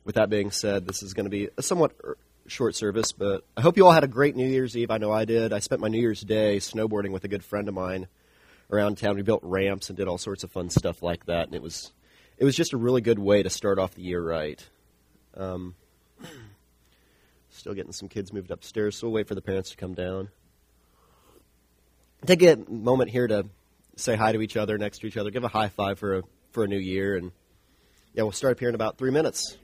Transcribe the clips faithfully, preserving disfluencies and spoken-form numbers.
with that being said, this is going to be a somewhat short service, but I hope you all had a great New Year's Eve. I know I did. I spent my New Year's Day snowboarding with a good friend of mine around town. We built ramps and did all sorts of fun stuff like that, and it was it was just a really good way to start off the year right. Um, still getting some kids moved upstairs, so we'll wait for the parents to come down. Take a moment here to say hi to each other, next to each other, give a high five for a for a new year, and yeah, we'll start up here in about three minutes.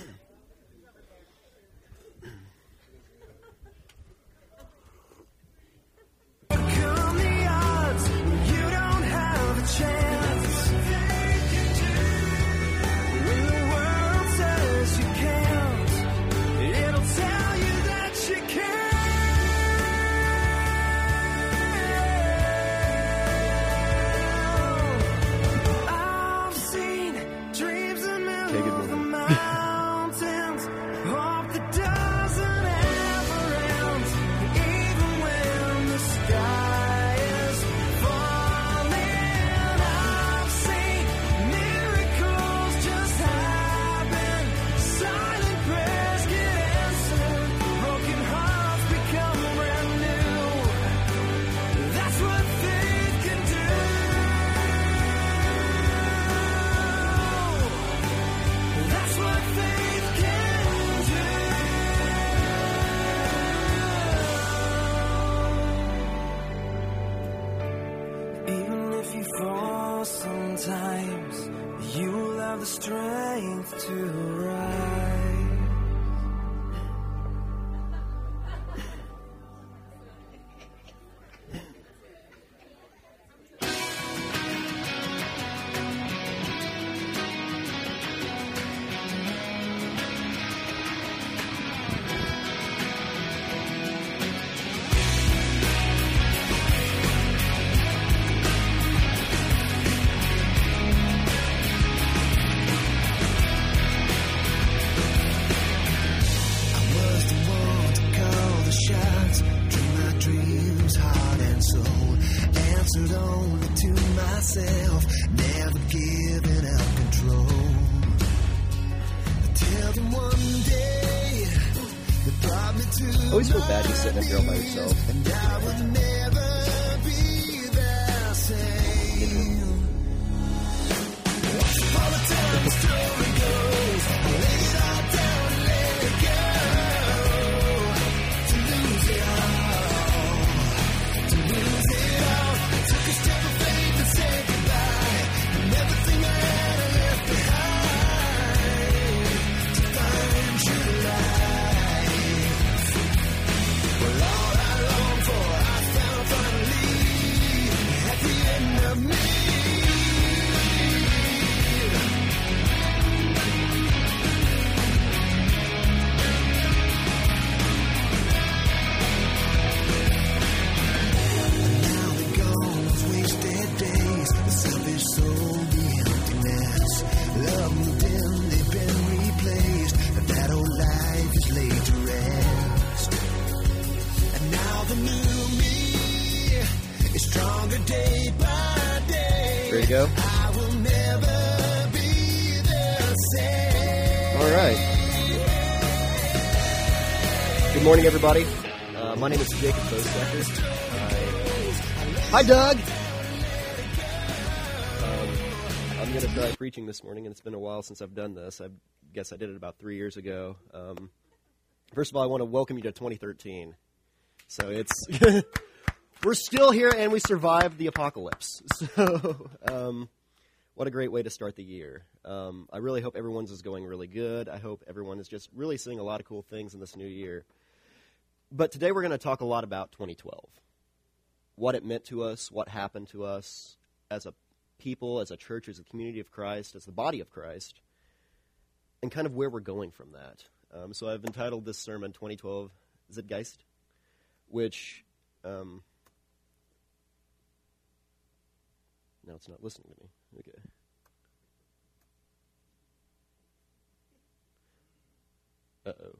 I always feel bad just sitting up here all by yourself. And I would never be the same. All the time the story goes, I laid it all down and let it go. To lose it all, to lose it all. I took a step of faith and said goodbye, and everything I had I left behind to find true life. Ready to go? I will never be the same. All right. Good morning, everybody. Uh, my name is Jacob Bosecker. Uh, hi, Doug. Um, I'm going to try preaching this morning, and it's been a while since I've done this. I guess I did it about three years ago. Um, first of all, I want to welcome you to twenty thirteen. So it's... We're still here, and we survived the apocalypse. So, um, what a great way to start the year. Um, I really hope everyone's is going really good. I hope everyone is just really seeing a lot of cool things in this new year. But today we're going to talk a lot about twenty twelve. What it meant to us, what happened to us as a people, as a church, as a community of Christ, as the body of Christ, and kind of where we're going from that. Um, so I've entitled this sermon, twenty twelve Zeitgeist, which... Um, Now it's not listening to me. Okay. Uh-oh.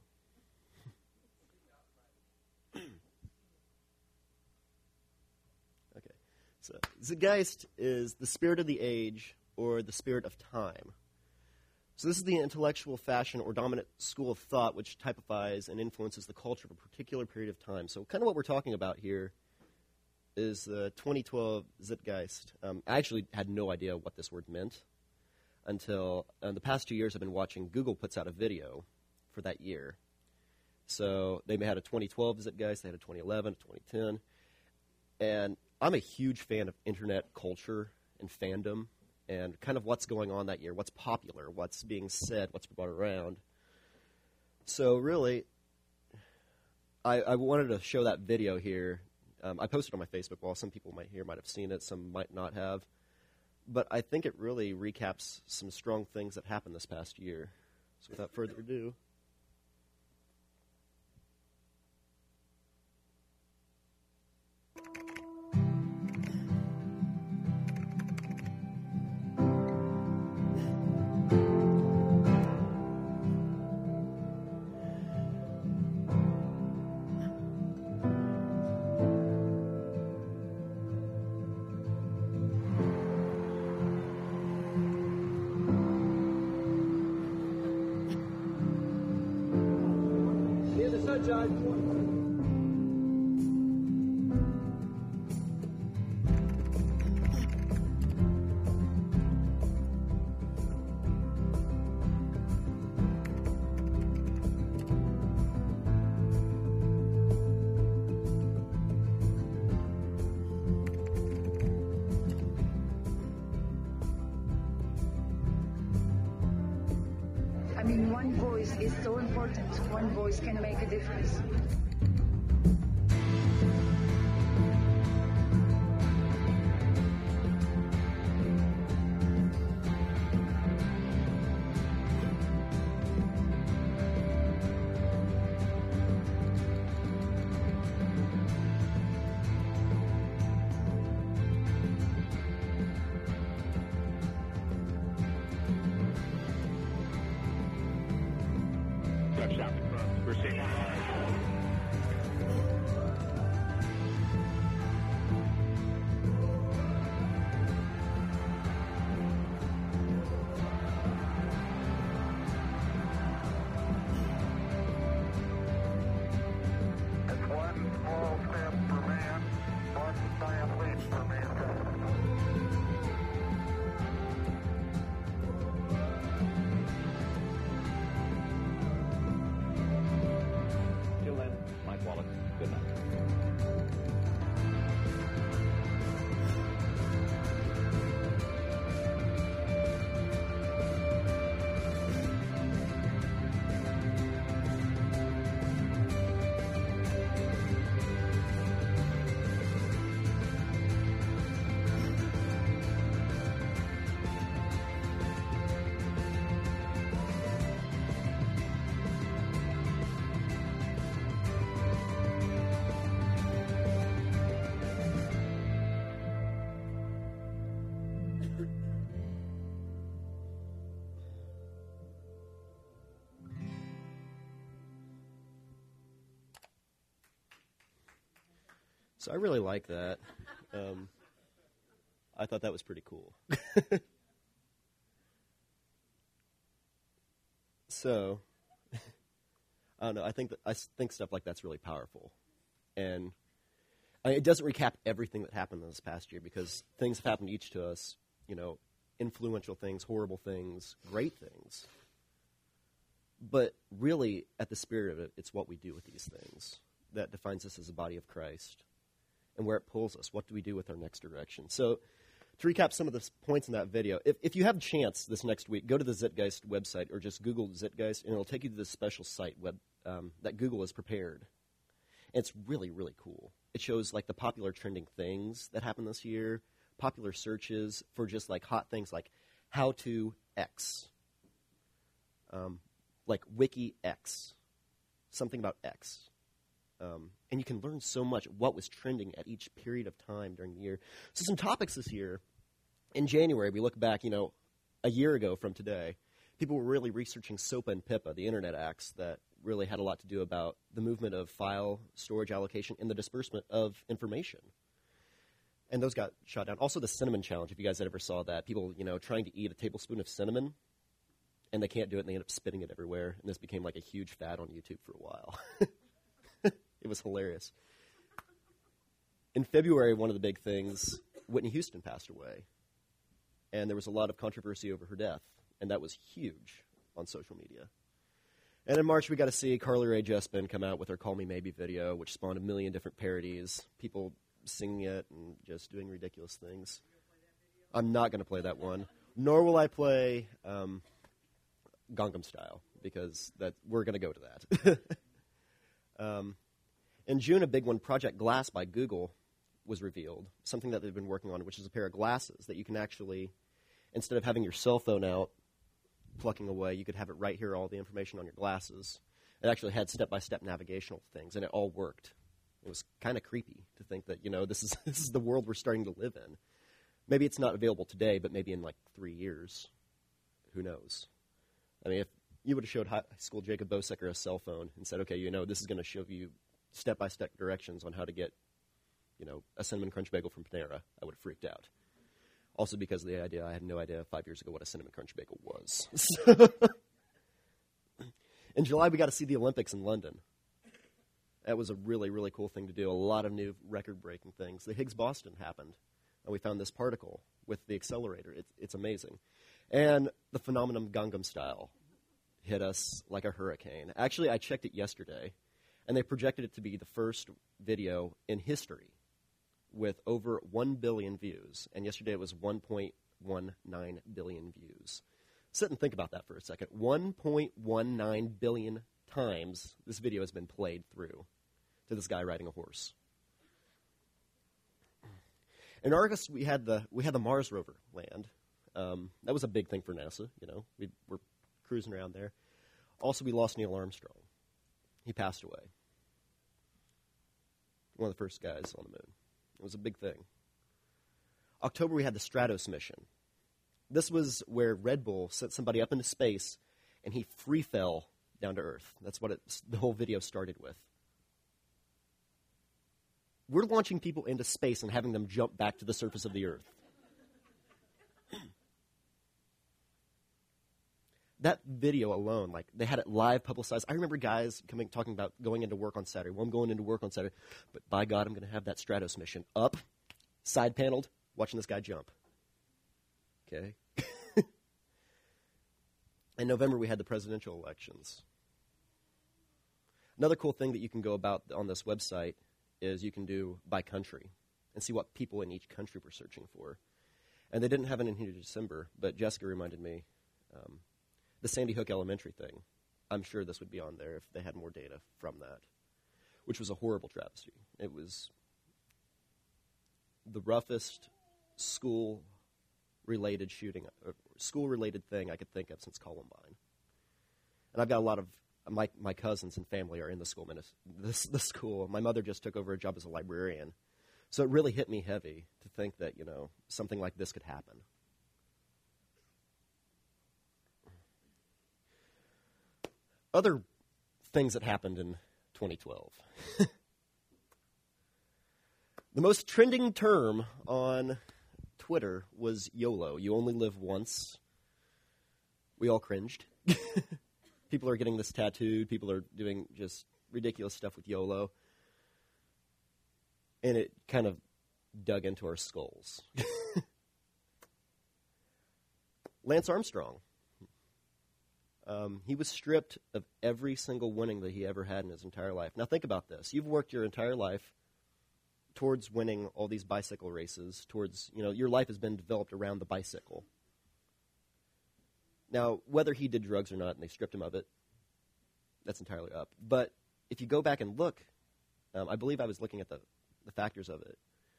Okay. So, Zeitgeist is the spirit of the age or the spirit of time. So this is the intellectual fashion or dominant school of thought which typifies and influences the culture of a particular period of time. So kind of what we're talking about here is the twenty twelve Zeitgeist. Um, I actually had no idea what this word meant until uh, the past two years I've been watching Google puts out a video for that year. So they had a twenty twelve Zeitgeist, they had a twenty eleven, a twenty ten. And I'm a huge fan of internet culture and fandom and kind of what's going on that year, what's popular, what's being said, what's brought around. So really, I, I wanted to show that video here. Um, I posted on my Facebook wall. Some people might here might have seen it, some might not have. But I think it really recaps some strong things that happened this past year. So without further ado. I mean, one voice is so important. One voice can make a difference. So I really like that. Um, I thought that was pretty cool. So, I don't know. I think that, I think stuff like that's really powerful, and I mean, it doesn't recap everything that happened this past year because things have happened each to us. You know, influential things, horrible things, great things. But really, at the spirit of it, it's what we do with these things that defines us as a body of Christ. And where it pulls us. What do we do with our next direction? So to recap some of the points in that video, if, if you have a chance this next week, go to the Zeitgeist website or just Google Zeitgeist, and it'll take you to this special site web, um, that Google has prepared. And it's really, really cool. It shows like the popular trending things that happened this year, popular searches for just like hot things like how to X, um, like wiki X, something about X. Um, and you can learn so much what was trending at each period of time during the year. So some topics this year. In January, we look back, you know, a year ago from today, people were really researching SOPA and PIPA, the Internet Acts that really had a lot to do about the movement of file storage allocation and the disbursement of information. And those got shot down. Also the cinnamon challenge, if you guys ever saw that. People, you know, trying to eat a tablespoon of cinnamon and they can't do it, and they end up spitting it everywhere. And this became like a huge fad on YouTube for a while. It was hilarious. In February, one of the big things, Whitney Houston passed away. And there was a lot of controversy over her death, and that was huge on social media. And in March, we got to see Carly Rae Jepsen come out with her Call Me Maybe video, which spawned a million different parodies, people singing it and just doing ridiculous things. I'm not going to play that one, nor will I play um, Gangnam Style, because that we're going to go to that. um, in June, a big one, Project Glass by Google, was revealed, something that they've been working on, which is a pair of glasses that you can actually, instead of having your cell phone out, plucking away, you could have it right here, all the information on your glasses. It actually had step-by-step navigational things, and it all worked. It was kind of creepy to think that, you know, this is this is the world we're starting to live in. Maybe it's not available today, but maybe in like three years. Who knows? I mean, if you would have showed high school Jacob Bosecker a cell phone and said, okay, you know, this is going to show you step-by-step directions on how to get, you know, a Cinnamon Crunch Bagel from Panera, I would have freaked out. Also because of the idea, I had no idea five years ago what a Cinnamon Crunch Bagel was. In July, we got to see the Olympics in London. That was a really, really cool thing to do. A lot of new record-breaking things. The Higgs Boson happened, and we found this particle with the accelerator. It's, it's amazing. And the phenomenon Gangnam Style hit us like a hurricane. Actually, I checked it yesterday, and they projected it to be the first video in history with over one billion views. And yesterday it was one point one nine billion views. Sit and think about that for a second. one point one nine billion times this video has been played through to this guy riding a horse. In August, we had the we had the Mars rover land. Um, that was a big thing for NASA. You know, we were cruising around there. Also, we lost Neil Armstrong. He passed away. One of the first guys on the moon. It was a big thing. October, we had the Stratos mission. This was where Red Bull sent somebody up into space, and he free fell down to Earth. That's what it, the whole video started with. We're launching people into space and having them jump back to the surface of the Earth. That video alone, like, they had it live publicized. I remember guys coming talking about going into work on Saturday. Well, I'm going into work on Saturday, but by God, I'm going to have that Stratos mission up, side paneled, watching this guy jump. Okay. In November, we had the presidential elections. Another cool thing that you can go about on this website is you can do by country and see what people in each country were searching for. And they didn't have it in here in December, but Jessica reminded me, um, the Sandy Hook Elementary thing. I'm sure this would be on there if they had more data from that, which was a horrible travesty. It was the roughest school-related shooting, uh, school-related thing I could think of since Columbine. And I've got a lot of my my cousins and family are in the school. This the school. My mother just took over a job as a librarian, so it really hit me heavy to think that, you know, something like this could happen. Other things that happened in twenty twelve. The most trending term on Twitter was YOLO. You only live once. We all cringed. People are getting this tattooed. People are doing just ridiculous stuff with YOLO. And it kind of dug into our skulls. Lance Armstrong. Um, he was stripped of every single winning that he ever had in his entire life. Now think about this. You've worked your entire life towards winning all these bicycle races, towards, you know, your life has been developed around the bicycle. Now, whether he did drugs or not and they stripped him of it, that's entirely up. But if you go back and look, um, I believe I was looking at the, the factors of it.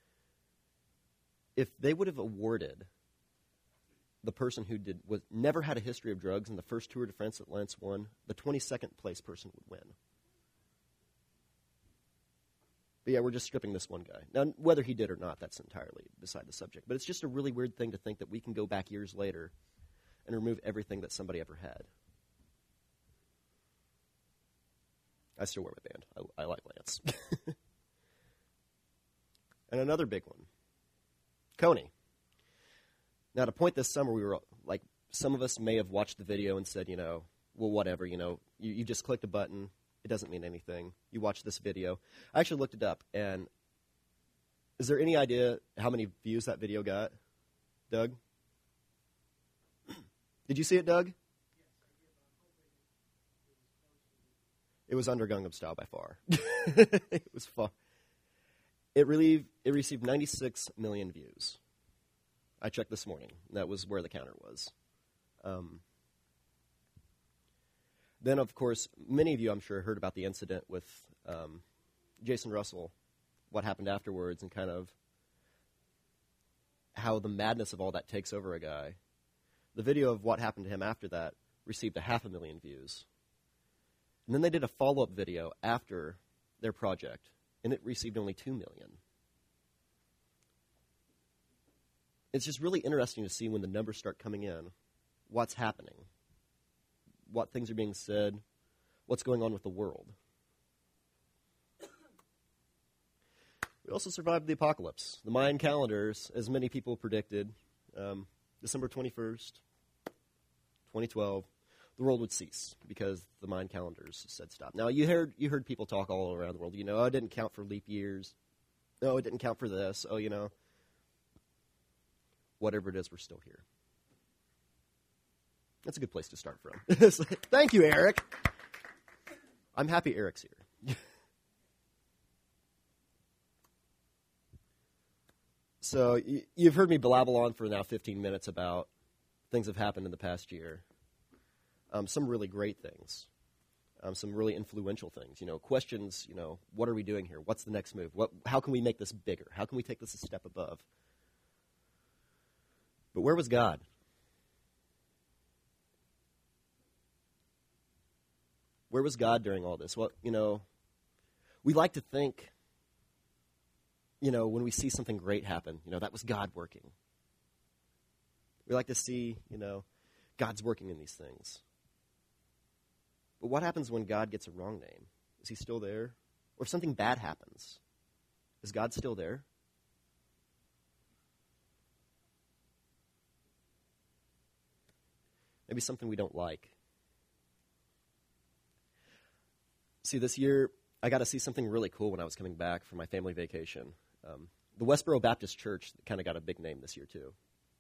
If they would have awarded the person who did was never had a history of drugs in the first Tour de France that Lance won, the twenty-second place person would win. But yeah, we're just stripping this one guy. Now, whether he did or not, that's entirely beside the subject. But it's just a really weird thing to think that we can go back years later and remove everything that somebody ever had. I still wear my band. I, I like Lance. And another big one, Kony. Now, to point this summer, we were like some of us may have watched the video and said, you know, well, whatever, you know, you, you just clicked a button. It doesn't mean anything. You watch this video. I actually looked it up, and is there any idea how many views that video got, Doug? Did you see it, Doug? It was under Gangnam Style by far. It was far. It, relieved, it received ninety-six million views. I checked this morning. That was where the counter was. Um, then, of course, many of you, I'm sure, heard about the incident with um, Jason Russell, what happened afterwards, and kind of how the madness of all that takes over a guy. The video of what happened to him after that received a half a million views. And then they did a follow-up video after their project, and it received only two million. It's just really interesting to see when the numbers start coming in, what's happening, what things are being said, what's going on with the world. We also survived the apocalypse. The Mayan calendars, as many people predicted, um, December twenty-first, twenty twelve, the world would cease because the Mayan calendars said stop. Now, you heard you heard people talk all around the world. You know, oh, it didn't count for leap years. No, it didn't count for this. Oh, you know, whatever it is, we're still here. That's a good place to start from. Thank you, Eric. I'm happy Eric's here. So y- you've heard me blabble on for now fifteen minutes about things that have happened in the past year. Um, some really great things, um, some really influential things. You know, questions. You know, what are we doing here? What's the next move? What? How can we make this bigger? How can we take this a step above? But where was God? Where was God during all this? Well, you know, we like to think, you know, when we see something great happen, you know, that was God working. We like to see, you know, God's working in these things. But what happens when God gets a wrong name? Is he still there? Or if something bad happens, is God still there? Maybe something we don't like. See, this year, I got to see something really cool when I was coming back from my family vacation. Um, the Westboro Baptist Church kind of got a big name this year, too.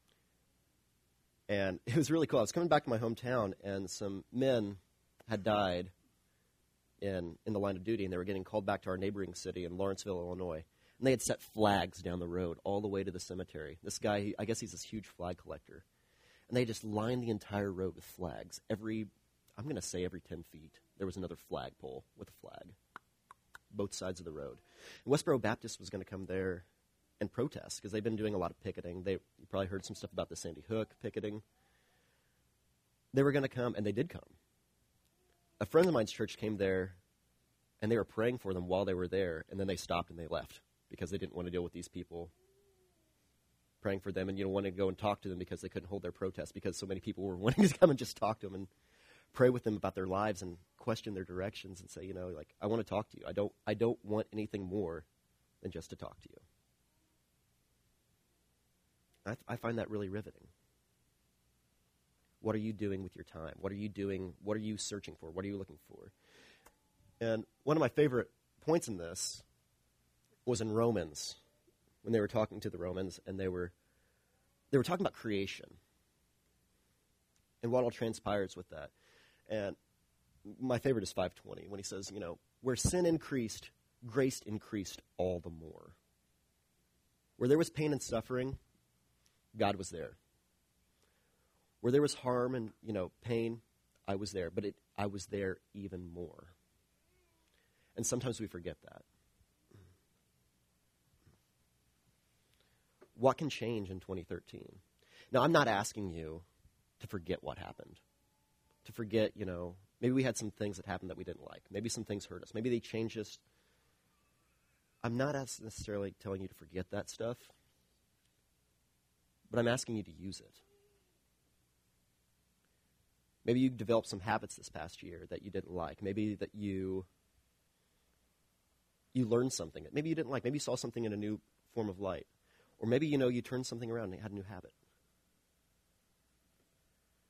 And it was really cool. I was coming back to my hometown, and some men had died in, in the line of duty, and they were getting called back to our neighboring city in Lawrenceville, Illinois. And they had set flags down the road all the way to the cemetery. This guy, he, I guess he's this huge flag collector. And they just lined the entire road with flags. Every, I'm going to say every ten feet, there was another flagpole with a flag, both sides of the road. And Westboro Baptist was going to come there and protest because they've been doing a lot of picketing. They you probably heard some stuff about the Sandy Hook picketing. They were going to come, and they did come. A friend of mine's church came there, and they were praying for them while they were there, and then they stopped and they left because they didn't want to deal with these people praying for them and, you know, wanting to go and talk to them because they couldn't hold their protest because so many people were wanting to come and just talk to them and pray with them about their lives and question their directions and say, you know, like, I want to talk to you. I don't, I don't want anything more than just to talk to you. I, I find that really riveting. What are you doing with your time? What are you doing? What are you searching for? What are you looking for? And one of my favorite points in this was in Romans, when they were talking to the Romans, and they were they were talking about creation and what all transpires with that. And my favorite is five twenty, when he says, you know, where sin increased, grace increased all the more. Where there was pain and suffering, God was there. Where there was harm and, you know, pain, I was there. But it, I was there even more. And sometimes we forget that. What can change in twenty thirteen? Now, I'm not asking you to forget what happened. To forget, you know, maybe we had some things that happened that we didn't like. Maybe some things hurt us. Maybe they changed us. I'm not necessarily telling you to forget that stuff. But I'm asking you to use it. Maybe you developed some habits this past year that you didn't like. Maybe that you you learned something that maybe you didn't like. Maybe you saw something in a new form of light. Or maybe, you know, you turned something around and had a new habit.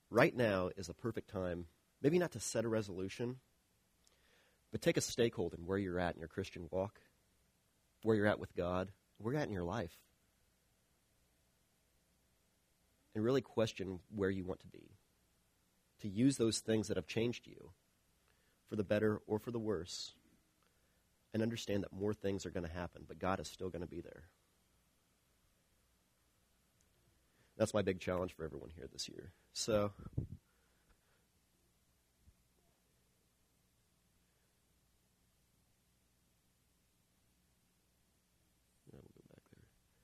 right now is a perfect time, maybe not to set a resolution, but take a stakehold in where you're at in your Christian walk, where you're at with God, where you're at in your life, and really question where you want to be. To use those things that have changed you for the better or for the worse, and understand that more things are going to happen, but God is still going to be there. That's my big challenge for everyone here this year. So, yeah, we'll go back there.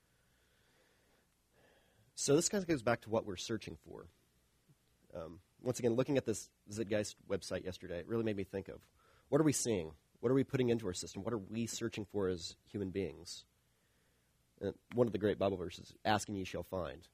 So this kind of goes back to what we're searching for. Um, once again, looking at this Zeitgeist website yesterday, it really made me think of, what are we seeing? What are we putting into our system? What are we searching for as human beings? And one of the great Bible verses, ask and ye shall find.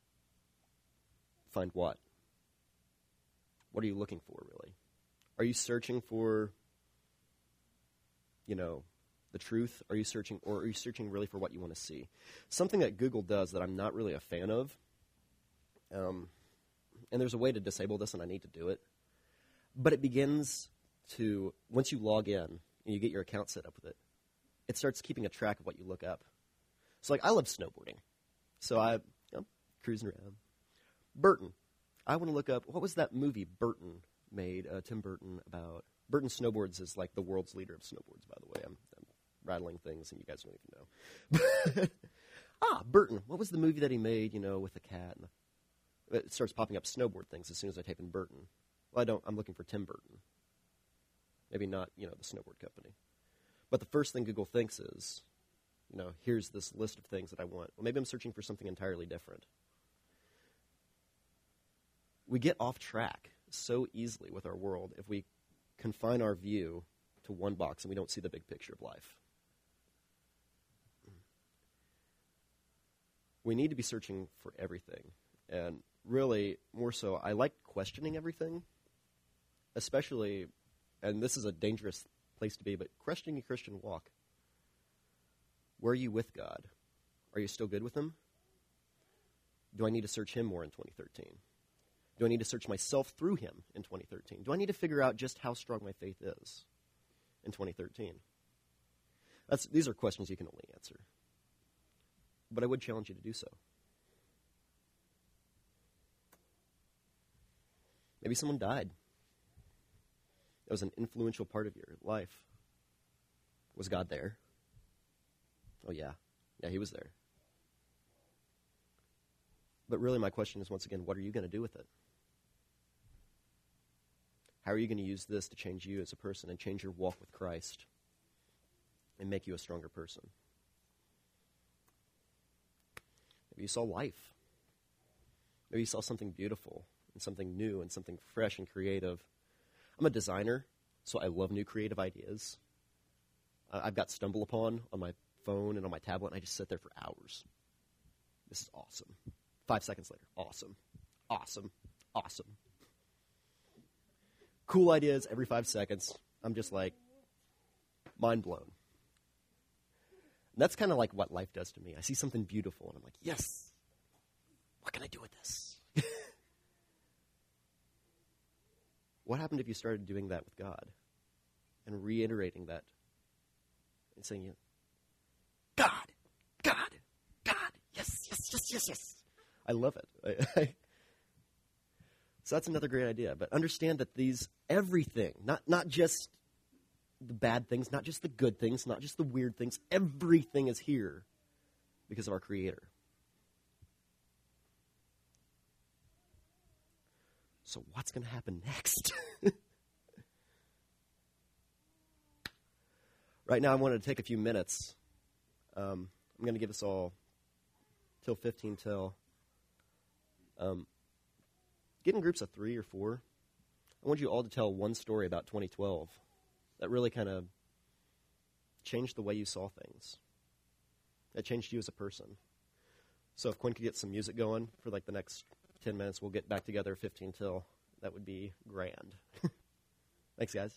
Find what? What are you looking for, really? Are you searching for, you know, the truth? Are you searching, or are you searching really for what you want to see? Something that Google does that I'm not really a fan of, um, and there's a way to disable this, and I need to do it, but it begins to, once you log in and you get your account set up with it, it starts keeping a track of what you look up. So, like, I love snowboarding. So I, you know, cruising around. Burton. I want to look up, what was that movie Burton made, uh, Tim Burton, about? Burton Snowboards is like the world's leader of snowboards, by the way. I'm, I'm rattling things, and you guys don't even know. ah, Burton. What was the movie that he made, you know, with the cat? And the, it starts popping up snowboard things as soon as I type in Burton. Well, I don't. I'm looking for Tim Burton. Maybe not, you know, the snowboard company. But the first thing Google thinks is, you know, here's this list of things that I want. Well, maybe I'm searching for something entirely different. We get off track so easily with our world if we confine our view to one box and we don't see the big picture of life. We need to be searching for everything. And really, more so, I like questioning everything, especially, and this is a dangerous place to be, but questioning your Christian walk. Where are you with God? Are you still good with Him? Do I need to search Him more in twenty thirteen? Do I need to search myself through Him in twenty thirteen? Do I need to figure out just how strong my faith is in twenty thirteen? That's, these are questions you can only answer. But I would challenge you to do so. Maybe someone died. That was an influential part of your life. Was God there? Oh, yeah. Yeah, He was there. But really, my question is, once again, what are you going to do with it? How are you going to use this to change you as a person and change your walk with Christ and make you a stronger person? Maybe you saw life. Maybe you saw something beautiful and something new and something fresh and creative. I'm a designer, so I love new creative ideas. Uh, I've got StumbleUpon on my phone and on my tablet, and I just sit there for hours. This is awesome. Five seconds later, awesome, awesome, awesome. Cool ideas every five seconds. I'm just like, mind blown. And that's kind of like what life does to me. I see something beautiful, and I'm like, yes, what can I do with this? What happened if you started doing that with God and reiterating that and saying, God, God, God, yes, yes, yes, yes, yes. I love it. I, I, so that's another great idea. But understand that these, everything, not, not just the bad things, not just the good things, not just the weird things, everything is here because of our Creator. So what's going to happen next? Right now I wanted to take a few minutes. Um, I'm going to give us all till fifteen till. Um, get in groups of three or four. I want you all to tell one story about twenty twelve that really kind of changed the way you saw things. That changed you as a person. So if Quinn could get some music going for like the next ten minutes, we'll get back together fifteen till. That would be grand. Thanks, guys.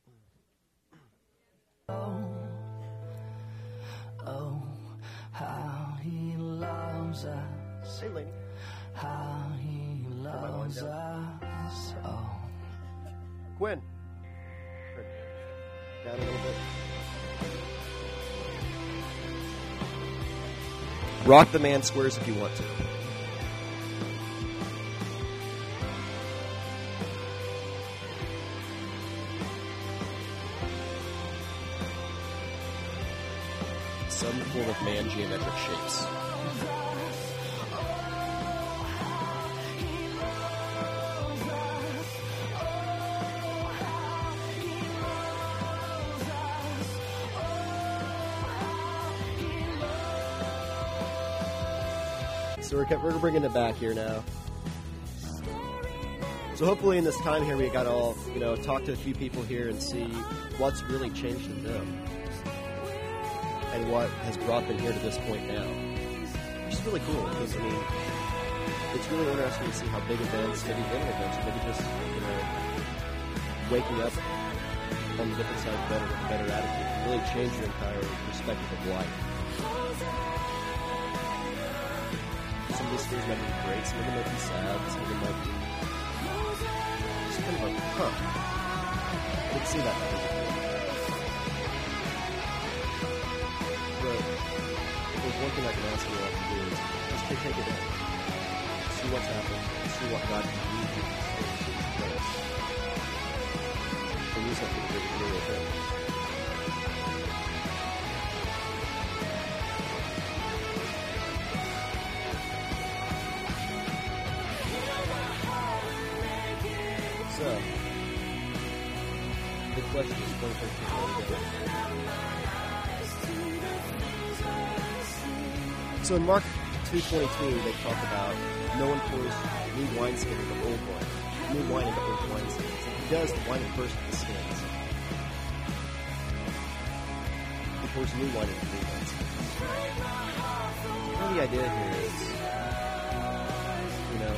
Oh, oh, how how he loves us all. Quinn. Down a little bit. Rock the man squares if you want to. Some form of man geometric shapes. So we're, we're bringing it back here now. So hopefully in this time here we got all, you know, talk to a few people here and see what's really changed in them and what has brought them here to this point now. Which is really cool because, I mean, it's really interesting to see how big events, maybe little events, or maybe just, you know, waking up on the different side better with a better attitude can really change your entire perspective of life. Some of these stories might be great, some of them might be sad, some of them might be just kind of like, huh. I didn't see that before. But if there's one thing I can ask you all to do is just take, take it in. See what's happened. See what God can use you to place. And use that for the real thing. So, the question is twenty thirteen. So in Mark two twenty-two, they talk about no one pours new wineskin into old wine, new wine into old wineskins. If he does, the wine will burst the skins. He pours new wine into new wineskins. Well, the idea here is, you know,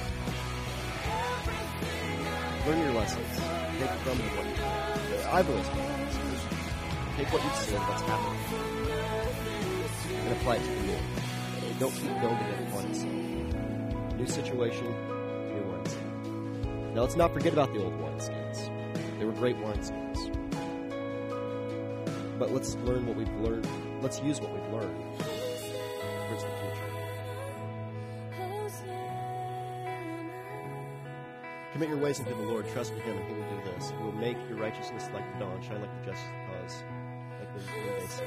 learn your lessons. Take from what you learn. I've always learned lessons. Take what you've seen, what's happened, and apply it to the new. Don't keep building it upon itself. New situation, new wineskins. Now let's not forget about the old wineskins. They were great wineskins. But let's learn what we've learned. Let's use what we've learned towards the future. Commit your ways unto the Lord. Trust in Him, and He will do this. He will make your righteousness like the dawn, shine like the just cause, like the noonday sun.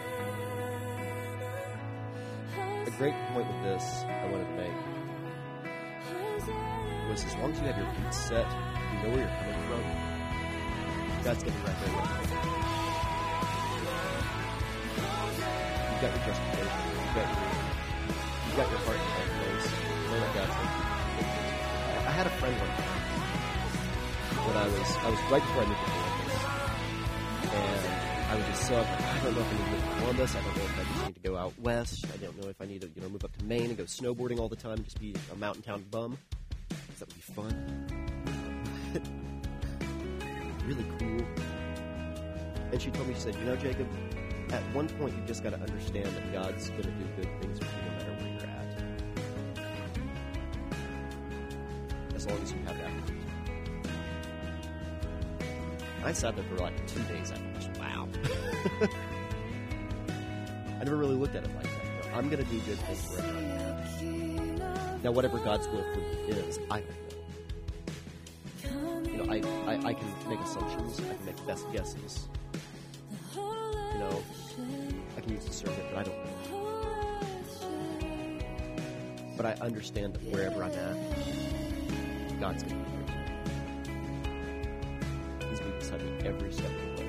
A great point with this I wanted to make was as long as you have your feet set, you know where you're coming from, God's going to be right there with you. You've got your justification. You've got your, you've got your heart in the right place. You know that God's going to be with you. I had a friend one time when I was, I was right before I moved to Columbus, and I was just so, I don't know if I need to move to Columbus, I don't know if I just need to go out west, I don't know if I need to, you know, move up to Maine and go snowboarding all the time, just be a mountain town bum, because that would be fun. Really cool. And she told me, she said, you know, Jacob, at one point you've just got to understand that God's going to do good things for you no matter where you're at. As long as you have that. I sat there for like two days after this. Wow. I never really looked at it like that. You know, I'm going to do good things wherever I'm at. Now, whatever God's will for me is, I don't know. You know, I, I, I can make assumptions. I can make best guesses. You know, I can use discernment, but I don't know. But I understand that wherever I'm at, God's going to be there. He's been beside me every step of the way.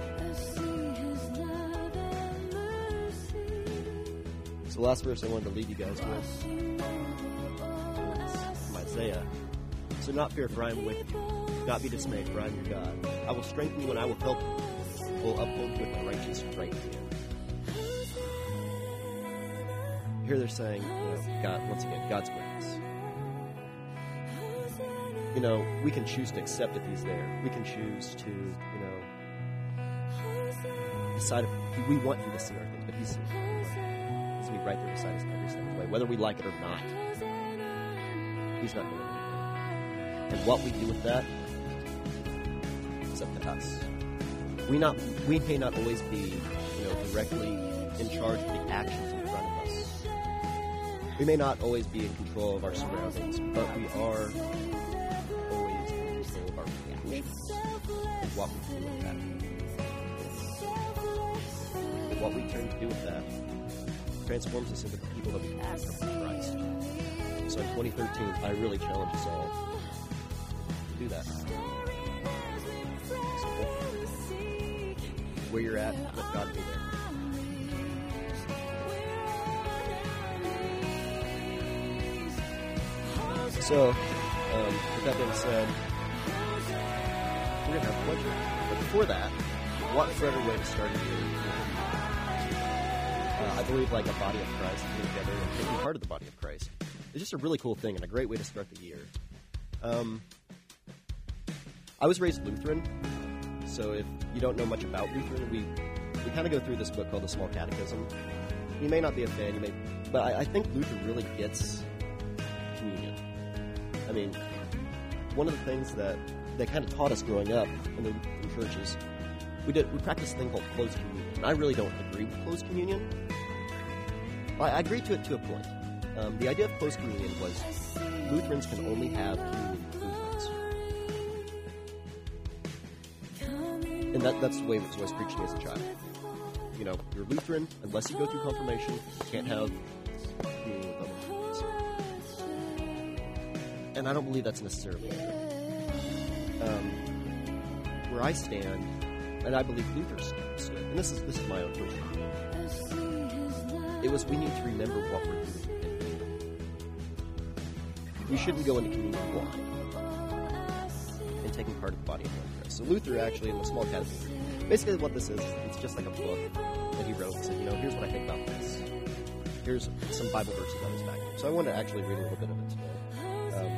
So the last verse I wanted to leave you guys with is from Isaiah. So not fear, for I am with you. Do not be dismayed, for I am your God. I will strengthen you and I will help you. I will uphold you with my righteous right hand. Here they're saying, you know, God, once again, God's with us. You know, we can choose to accept that He's there. We can choose to, you know, decide if we want Him to see our things, but He's He's going to be right there beside us every step of the way, whether we like it or not. He's not going anywhere. And what we do with that is up to us. We not we may not always be, you know, directly in charge of the actions in front of us. We may not always be in control of our surroundings, but we are always in control of our reactions and what we do with that. And what we turn to do with that transforms us into the people that we can become in Christ. So in twenty thirteen, I really challenge us all to do that. Where you're at, let God be there. So, um, with that being said, we're going to have pleasure. But before that, what better way to start a year? Uh, I believe like a body of Christ coming together and taking part of the body of Christ. It's just a really cool thing and a great way to start the year. Um, I was raised Lutheran, so if you don't know much about Lutheran, we we kind of go through this book called the Small Catechism. You may not be a fan, you may, but I, I think Luther really gets communion. I mean, one of the things that they kind of taught us growing up in the in churches, we did we practiced a thing called closed communion. And I really don't agree with closed communion. I, I agree to it to a point. Um, the idea of closed communion was Lutherans can only have communion with Lutherans. And that, that's the way it was always preached to me as a child. You know, you're Lutheran, unless you go through confirmation, you can't have communion with other Lutherans. And I don't believe that's necessarily true. Um, where I stand, and I believe Luther stood, and this is this is my own personal opinion, it was we need to remember what we're doing. We shouldn't go into communion blind and taking part of the body of Christ. So Luther actually, in the Small Catechism, basically what this is, it's just like a book that he wrote and said, you know, here's what I think about this. Here's some Bible verses on his back. So I want to actually read a little bit of it today. Um,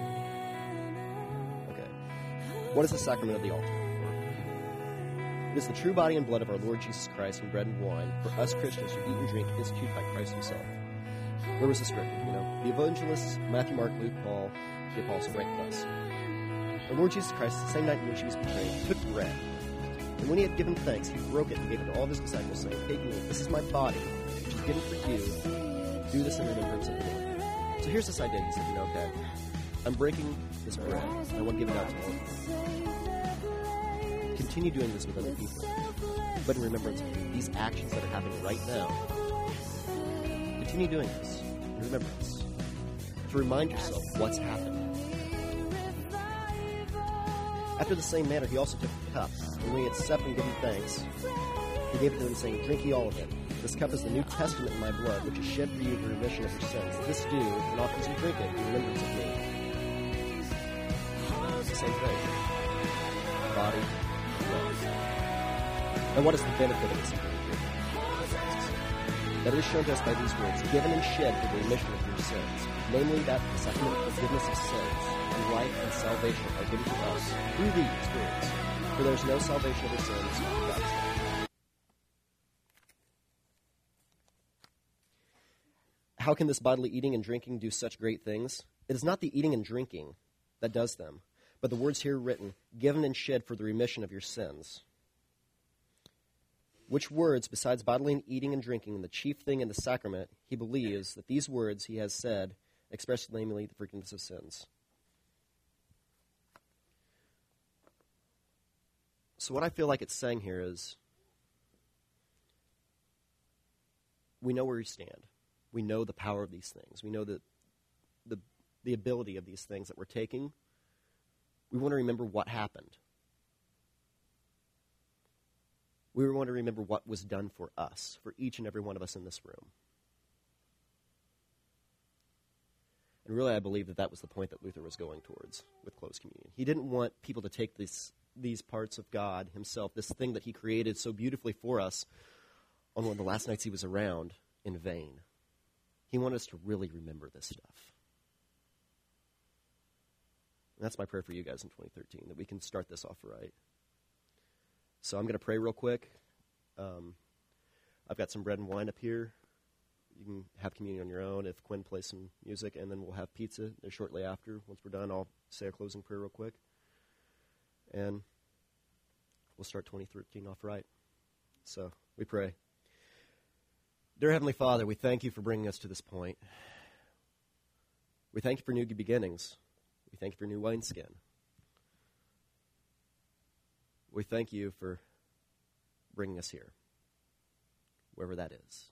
okay. What is the sacrament of the altar? It is the true body and blood of our Lord Jesus Christ in bread and wine for us Christians who eat and drink instituted by Christ himself. Where was this written? You know, the evangelists, Matthew, Mark, Luke, Paul, the apostle write to us. Our Lord Jesus Christ, the same night in which he was betrayed, took bread. And when he had given thanks, he broke it and gave it to all of his disciples, saying, take and eat, this is my body, which is given for you. Do this in remembrance of me. So here's this idea. He said, you know, okay, I'm breaking this bread, and I want to give it out to all of you. Continue doing this with other people, but in remembrance of me. These actions that are happening right now, continue doing this in remembrance. To remind yourself what's happening. After the same manner, he also took the cup, and when he had supped and given thanks, he gave it to them, saying, drink ye all of it. This cup is the New Testament in my blood, which is shed for you for the remission of your sins. This do, and often as you drink it, in remembrance of me. It's the same thing. Body, blood. And what is the benefit of this? That it is shown to us by these words, given and shed for the remission of your sins, namely that the sacrament of forgiveness of sins, and life and salvation are given to us through these words. For there is no salvation of the sins without God. How can this bodily eating and drinking do such great things? It is not the eating and drinking that does them, but the words here written, given and shed for the remission of your sins. Which words, besides bodily eating and drinking, the chief thing in the sacrament, he believes that these words he has said express namely the forgiveness of sins. So what I feel like it's saying here is, we know where we stand. We know the power of these things. We know that the the ability of these things that we're taking. We want to remember what happened. We want to remember what was done for us, for each and every one of us in this room. And really, I believe that that was the point that Luther was going towards with closed communion. He didn't want people to take this, these parts of God himself, this thing that he created so beautifully for us on one of the last nights he was around, in vain. He wanted us to really remember this stuff. And that's my prayer for you guys in twenty thirteen, that we can start this off right. So I'm going to pray real quick. Um, I've got some bread and wine up here. you can have communion on your own if Quinn plays some music, and then we'll have pizza there shortly after. Once we're done, I'll say a closing prayer real quick. And we'll start twenty thirteen off right. So we pray. Dear Heavenly Father, we thank you for bringing us to this point. We thank you for new beginnings. We thank you for new wineskin. We thank you for bringing us here, wherever that is.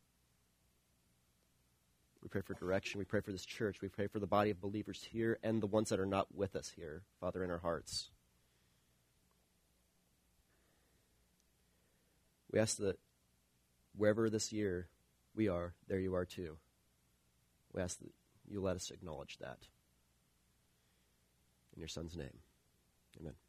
We pray for direction. We pray for this church. We pray for the body of believers here and the ones that are not with us here, Father, in our hearts. We ask that wherever this year we are, there you are too. We ask that you let us acknowledge that. In your Son's name, amen.